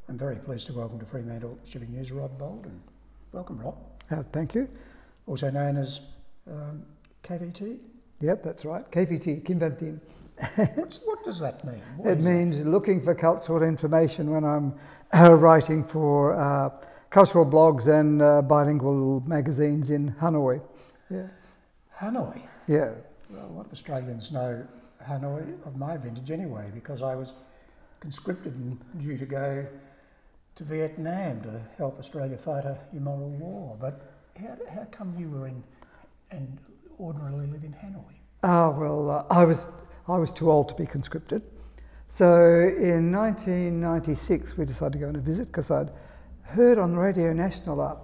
I'm very pleased to welcome to Fremantle Shipping News Rob Bolden. Welcome, Rob. Thank you. Also known as KVT. Yep, that's right. KVT, Kim Van Thiem. What does that mean? It means looking for cultural information when I'm writing for cultural blogs and bilingual magazines in Hanoi. Yeah. Hanoi? Yeah. Well, a lot of Australians know Hanoi of my vintage anyway, because I was conscripted and due to go to Vietnam to help Australia fight a immoral war. But how come you were in and ordinarily live in Hanoi? I was too old to be conscripted. So in 1996 we decided to go on a visit because I'd heard on Radio National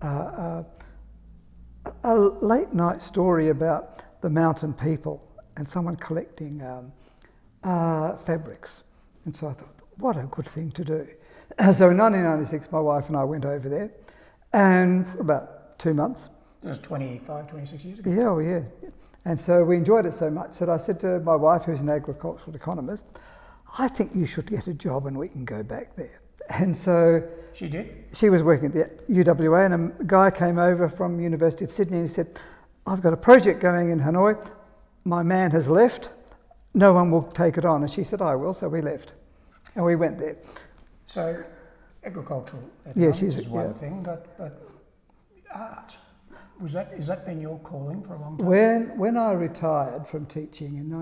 a late night story about the mountain people and someone collecting fabrics. And so I thought, what a good thing to do. So in 1996 my wife and I went over there, and for about 2 months. This was 26 years ago? Yeah, oh yeah. And so we enjoyed it so much that I said to my wife, who's an agricultural economist, I think you should get a job and we can go back there. And so she did? She was working at the UWA, and a guy came over from University of Sydney and he said, I've got a project going in Hanoi. My man has left. No one will take it on. And she said, I will. So we left and we went there. So agricultural economics is one thing, but art. Is that been your calling for a long time? When I retired from teaching in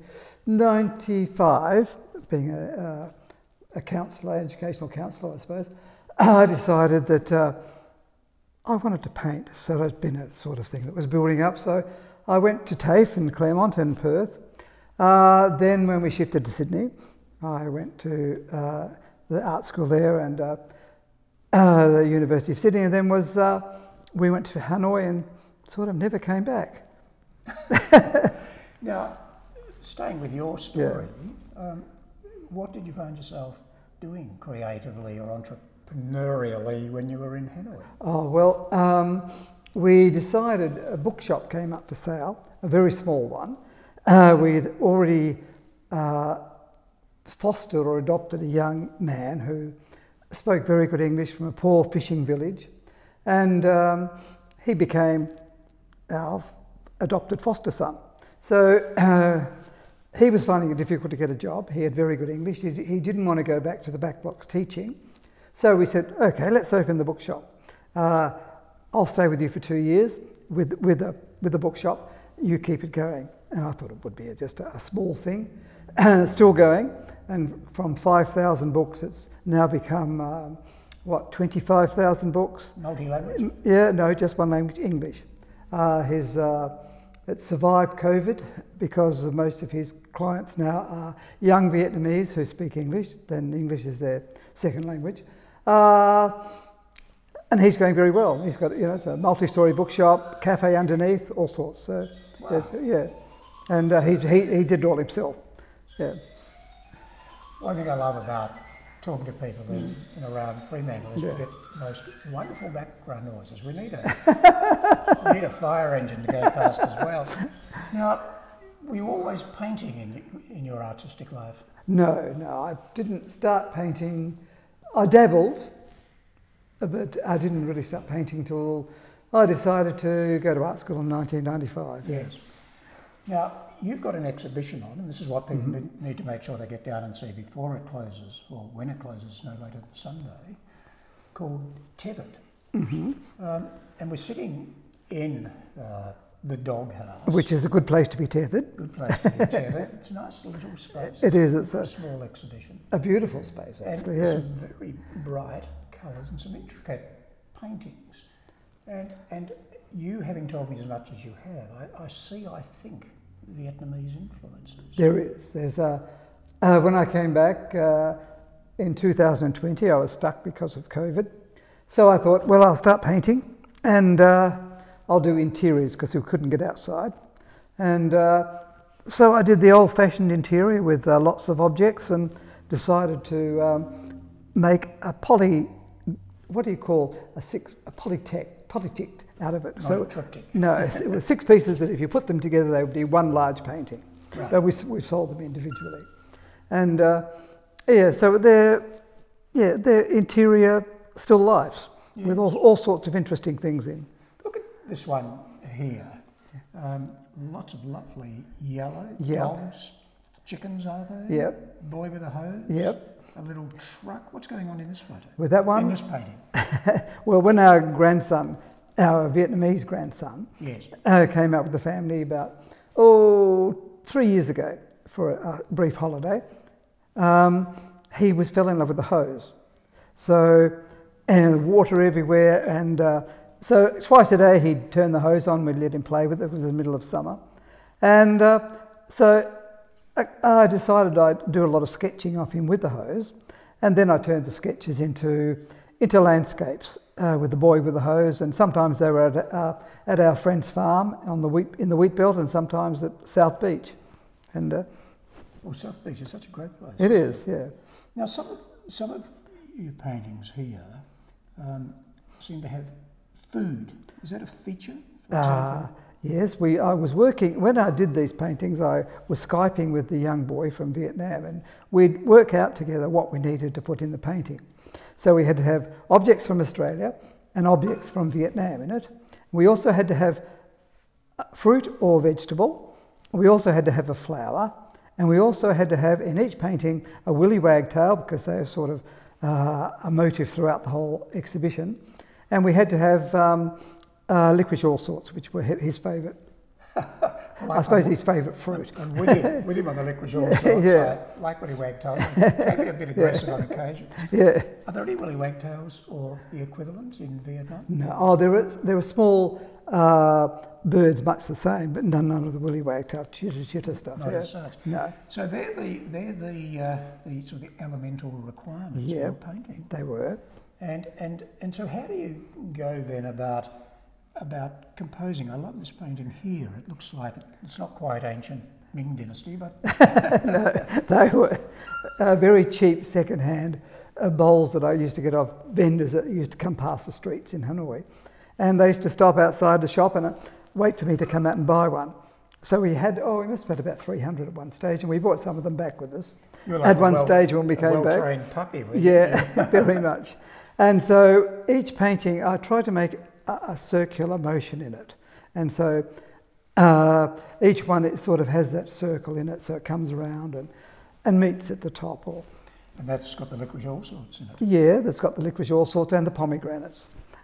1995, being a counsellor, educational counsellor, I suppose, I decided that I wanted to paint. So that's been a sort of thing that was building up. So I went to TAFE in Claremont and Perth. Then when we shifted to Sydney, I went to the art school there and the University of Sydney, and then we went to Hanoi and sort of never came back. Now, staying with your story, what did you find yourself doing creatively or entrepreneurially when you were in Hanoi? Oh, well, we decided a bookshop came up for sale, a very small one. We'd already fostered or adopted a young man who spoke very good English from a poor fishing village. And he became our adopted foster son. So he was finding it difficult to get a job. He had very good English. He didn't want to go back to the back blocks teaching. So we said, okay, let's open the bookshop. I'll stay with you for 2 years with the bookshop. You keep it going. And I thought it would be just a small thing. Still going. And from 5,000 books, it's now become... 25,000 books? Multi-language? Yeah, no, just one language, English. It survived COVID because most of his clients now are young Vietnamese who speak English, then English is their second language. And he's going very well. He's got, it's a multi-storey bookshop, cafe underneath, all sorts. So, wow. Yeah. And he did it all himself. Yeah. One thing I love about talking to people in and around Fremantle is we get the most wonderful background noises. We need a fire engine to go past as well. Now, were you always painting in your artistic life? No, I didn't start painting. I dabbled, but I didn't really start painting until I decided to go to art school in 1995. Yes. Now, you've got an exhibition on, and this is what people need to make sure they get down and see before it closes, or when it closes, no later than Sunday, called Tethered. Mm-hmm. And we're sitting in the doghouse. Which is a good place to be tethered. Good place to be tethered. It's a nice little space. It is. It's a small exhibition. A beautiful space, actually. And some very bright colours and some intricate paintings. And you, having told me as much as you have, I think, Vietnamese influences. There is. There's when I came back in 2020, I was stuck because of COVID. So I thought, well, I'll start painting and I'll do interiors because we couldn't get outside. And so I did the old-fashioned interior with lots of objects and decided to make a polytech out of it. Not a triptych. No, it was 6 pieces that if you put them together, they would be one large painting. Right. But we sold them individually. And so they're, Yeah, they're interior still lifes with all sorts of interesting things in. Look at this one here. Lots of lovely yellow Yep. dogs, chickens, are they? Yep. Boy with a hose. Yep. A little truck. What's going on in this photo? With that one? In this painting. Well, when our grandson, our Vietnamese grandson, Yes. came out with the family about 3 years ago for a brief holiday, he fell in love with the hose. So, and water everywhere, and so twice a day he'd turn the hose on, we'd let him play with it. It was in the middle of summer. And so I decided I'd do a lot of sketching of him with the hose, and then I turned the sketches into landscapes with the boy with the hose, and sometimes they were at our friend's farm in the wheat belt, and sometimes at South Beach. And Well, South Beach is such a great place. it is, yeah. Now, some of your paintings here seem to have food. Is that a feature, for example? Yes, I was working, when I did these paintings, I was Skyping with the young boy from Vietnam, and we'd work out together what we needed to put in the painting. So we had to have objects from Australia and objects from Vietnam in it. We also had to have fruit or vegetable. We also had to have a flower, and we also had to have in each painting a willy wagtail, because they are sort of a motif throughout the whole exhibition. And we had to have licorice all sorts, which were his favourite. I suppose his favourite fruit. And with him on the licorice all sorts, Yeah. I like willy wagtails. Can be a bit aggressive on occasion. Yeah. Are there any willy wagtails or the equivalent in Vietnam? No. Oh, there were small birds, much the same, but none of the willy wagtail chitter stuff. Not as such. No. So they're the sort of the elemental requirements Yeah. for painting. They were. And so how do you go then about composing? I love this painting here. It looks like it's not quite ancient Ming Dynasty, but No, they were very cheap second-hand bowls that I used to get off vendors that used to come past the streets in Hanoi. And they used to stop outside the shop and wait for me to come out and buy one. So we must have had about 300 at one stage, and we brought some of them back with us. you were like At a one stage when we came back. well-trained puppy, were you? Yeah, very much. And so each painting, I tried to make a circular motion in it. And so each one, it sort of has that circle in it, so it comes around and meets at the top. And that's got the licorice all sorts in it. Yeah, that's got the licorice all sorts and the pomegranates.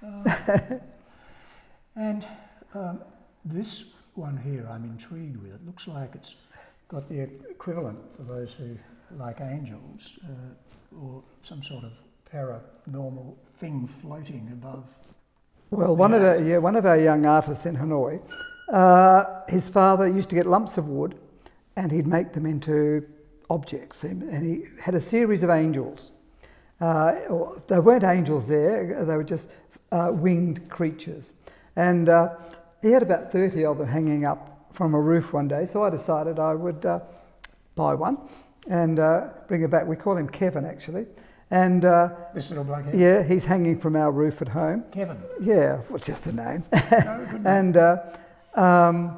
And this one here I'm intrigued with. It looks like it's got the equivalent for those who like angels or some sort of paranormal thing floating above. Well, one of our young artists in Hanoi, his father used to get lumps of wood and he'd make them into objects, and he had a series of angels. They weren't angels there, they were just winged creatures. And he had about 30 of them hanging up from a roof one day, so I decided I would buy one and bring it back. We call him Kevin, actually. And This little bloke here? yeah, he's hanging from our roof at home. Kevin. Yeah, well, just a name. No, good name. And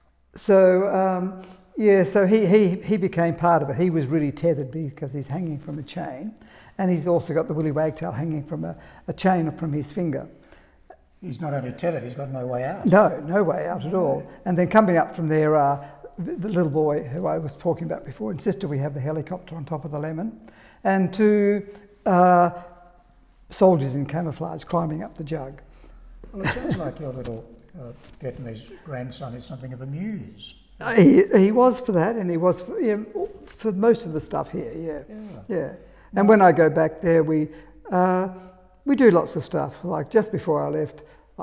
so he became part of it. He was really tethered because he's hanging from a chain, and he's also got the willy wagtail hanging from a chain from his finger. He's not only tethered, he's got no way out. No way out at all. And then coming up from there, the little boy who I was talking about before insisted we have the helicopter on top of the lemon, and two soldiers in camouflage climbing up the jug. Well, it sounds like your little Vietnamese grandson is something of a muse. He was for that, and he was for most of the stuff here. Yeah. And when I go back there, we do lots of stuff. Like just before I left,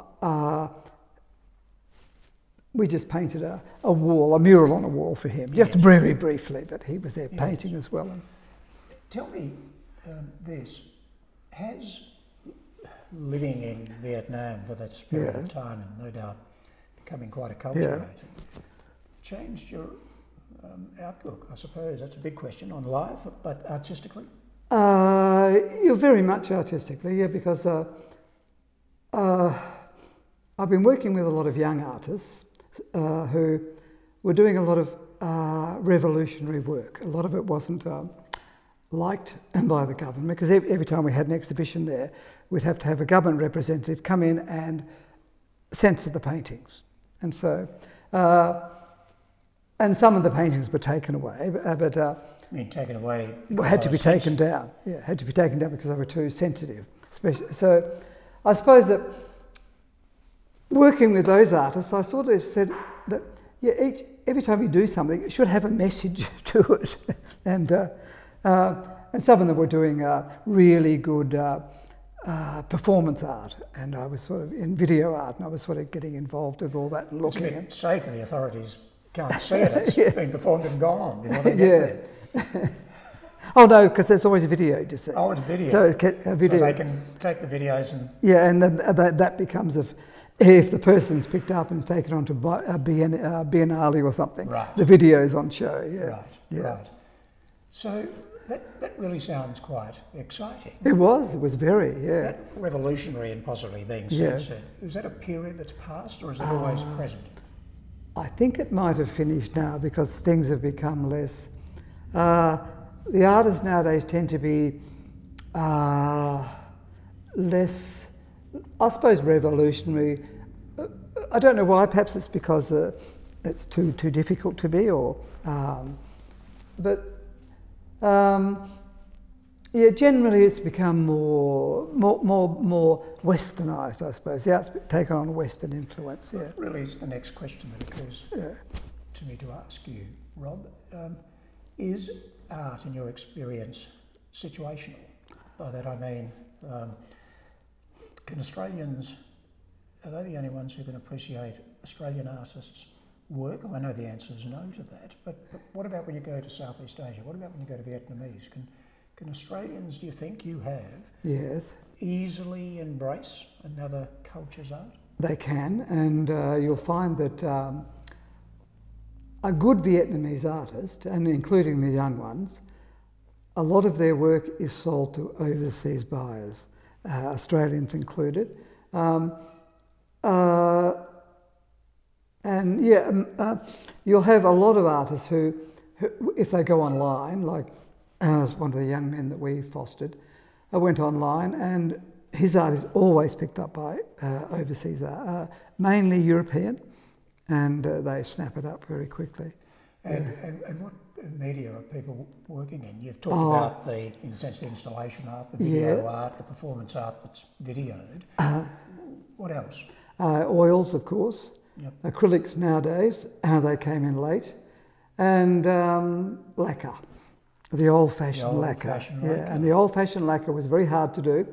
we just painted a mural on a wall for him, just very briefly. But he was there painting as well. Tell me this: has living in Vietnam for that period of time, and no doubt becoming quite acculturated, changed your outlook? I suppose that's a big question on life, but artistically. You're very much artistically, yeah, because I've been working with a lot of young artists who were doing a lot of revolutionary work. A lot of it wasn't liked by the government, because every time we had an exhibition there, we'd have to have a government representative come in and censor the paintings. And so, and some of the paintings were taken away, but I mean, taken away. had to be taken down. Yeah, had to be taken down because they were too sensitive. So I suppose that working with those artists, I sort of said that every time you do something, it should have a message to it. And some of them were doing really good performance art, and I was sort of in video art, and I was sort of getting involved with all that and looking. It's a bit safer. The authorities can't see it. It's been performed and gone before they get there. Oh no, because there's always a video, you see. Oh, it's video. So a video. So they can take the videos and... Yeah, and then that becomes if the person's picked up and taken on to a Biennale or something, right. The video's on show, yeah. Right, yeah. Right. So that really sounds quite exciting. It was very, yeah. That revolutionary and possibly being censored, is that a period that's passed or is it always present? I think it might have finished now because things have become less... the artists nowadays tend to be less, I suppose, revolutionary. I don't know why. Perhaps it's because it's too difficult to be, or generally it's become more westernised, I suppose. The art's taken on a Western influence. Yeah. That really is the next question that occurs to me to ask you, Rob. Is art, in your experience, situational? By that I mean, can Australians, are they the only ones who can appreciate Australian artists' work? I know the answer is no to that, but what about when you go to Southeast Asia? What about when you go to Vietnamese? Can Australians, do you think you have, easily embrace another culture's art? They can, and you'll find that a good Vietnamese artist, and including the young ones, a lot of their work is sold to overseas buyers, Australians included. You'll have a lot of artists who, if they go online, like one of the young men that we fostered, went online, and his art is always picked up by overseas art, mainly European, and they snap it up very quickly. And what media are people working in? You've talked about the installation art, the video art, the performance art that's videoed. What else? Oils, of course. Yep. Acrylics nowadays, they came in late. And lacquer, the old-fashioned lacquer. And the old-fashioned lacquer was very hard to do.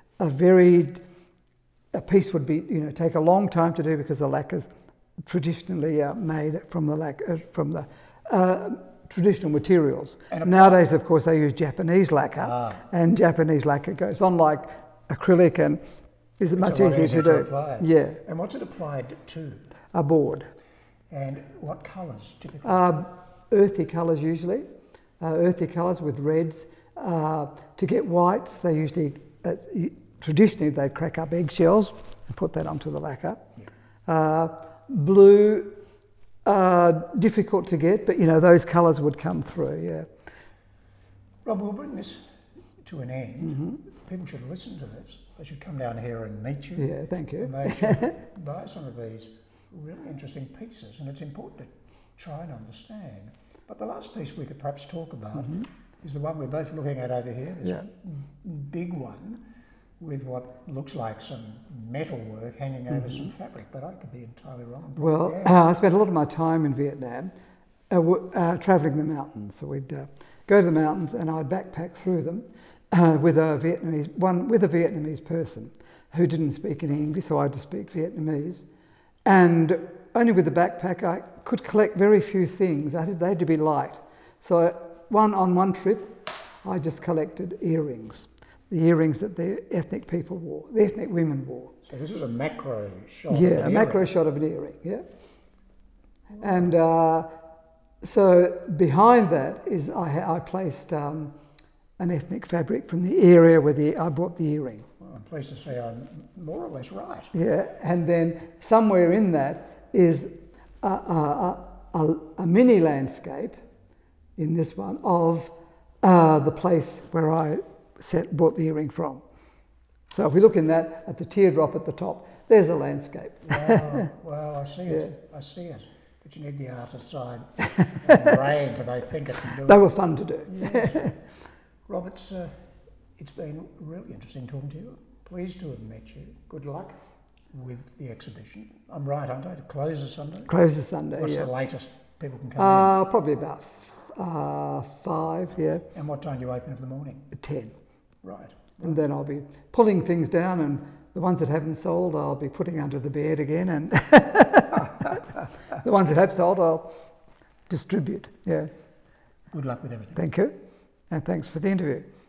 A piece would be, take a long time to do because the lacquer's traditionally made from the traditional materials. Nowadays, of course, they use Japanese lacquer, and Japanese lacquer goes on like acrylic and is much easier to do. Yeah. And what's it applied to? A board. And what colours typically? Earthy colours usually. Earthy colours with reds. To get whites, they usually, traditionally, they'd crack up eggshells and put that onto the lacquer. Yeah. Blue, difficult to get, but those colours would come through, yeah. Rob, we'll bring this to an end. Mm-hmm. People should listen to this. They should come down here and meet you. Yeah, thank you. And they should buy some of these really interesting pieces, and it's important to try and understand. But the last piece we could perhaps talk about is the one we're both looking at over here, this big one with what looks like some metal work hanging over some fabric, but I could be entirely wrong. Well, I spent a lot of my time in Vietnam travelling the mountains. So we'd go to the mountains and I'd backpack through them with a Vietnamese person who didn't speak any English, so I had to speak Vietnamese. And only with the backpack I could collect very few things. They had to be light. So on one trip, I just collected earrings. The earrings that the ethnic people wore, the ethnic women wore. So this is a macro shot. Yeah, a macro shot of an earring. Yeah, and so behind that is I placed an ethnic fabric from the area where I bought the earring. Well, I'm pleased to say I'm more or less right. Yeah, and then somewhere in that is a mini landscape in this one of the place where I bought the earring from. So if we look in that, at the teardrop at the top, there's a landscape. Wow, I see it. I see it. But you need the artist's eye and brain to both think it and do it. They were fun to do. Yes. Robert, it's been really interesting talking to you. Pleased to have met you. Good luck with the exhibition. I'm right, aren't I? It closes Sunday? Closes Sunday, What's yeah. the latest people can come Probably about 5, yeah. in? And what time do you open for the morning? 10. Right. And then I'll be pulling things down, and the ones that haven't sold I'll be putting under the bed again, and the ones that have sold I'll distribute. Yeah. Good luck with everything. Thank you, and thanks for the interview.